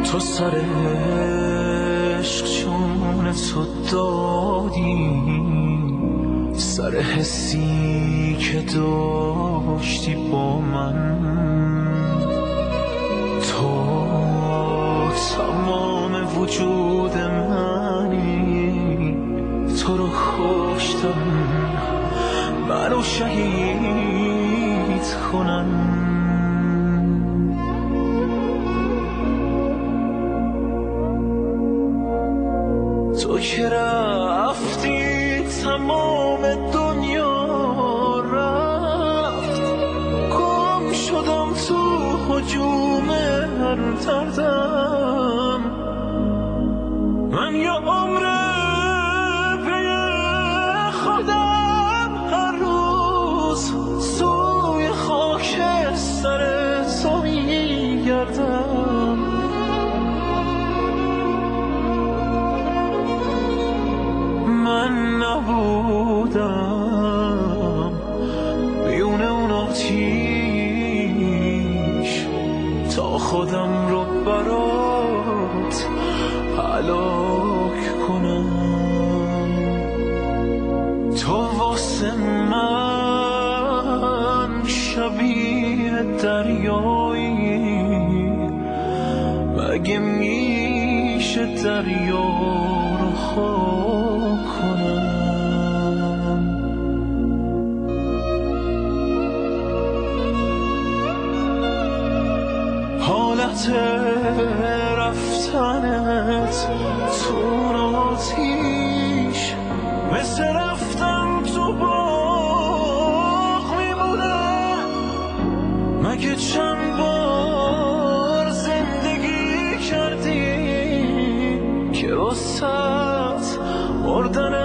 تو سر عشق چون تو دادی، سر حسی که داشتی با من. تو تمام وجود منی، تو رو کشتم منو شهید کنن. تو که رفتی تمام دنیا رفت، گم شدم تو هجوم هر دردم. من یه عمره پی خودم هر روز سوی خاک سر تو میگردم. من نبودم بیون اون آتیش تا خودم رو برات هلاک کنم. تو واسه من شبیه دریایی، مگه میشه دریا رو خاک کنم؟ حالت رفتنت تو آتیش مثل رفتن تو باغ میمونه. مگه چند بار زندگی کردی که واسه مردن